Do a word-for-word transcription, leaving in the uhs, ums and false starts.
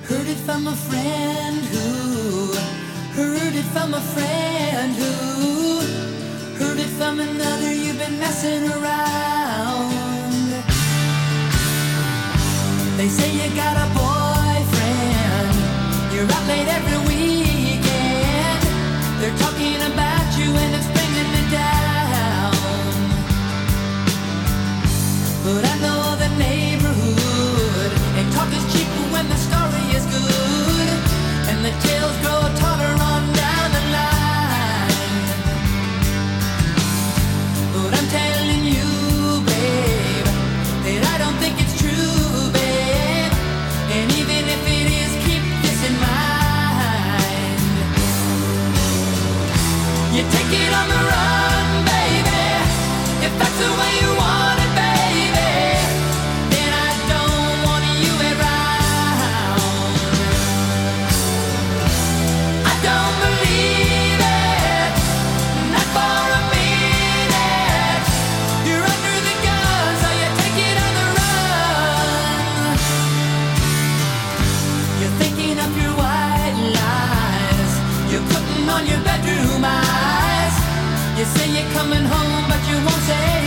Heard it from a friend who heard it from a friend who heard it from another. You've been messing around. They say you got a boyfriend, you're out late every weekend. They're talking about you and it's bringing me down. But I know the neighborhood, and talk is cheap when the story is good, and the tales grow taller on down the line. But I'm telling you, babe, that I don't think it's true, babe. And even if it is, keep this in mind. You take it on the run, baby, if that's the way you want it, baby. Then I don't want you around. I don't believe it, not for a minute. You're under the gun, so you take it on the run. You're thinking up your white lies, you're putting on your bedroom eyes. You say you're coming home, but you won't say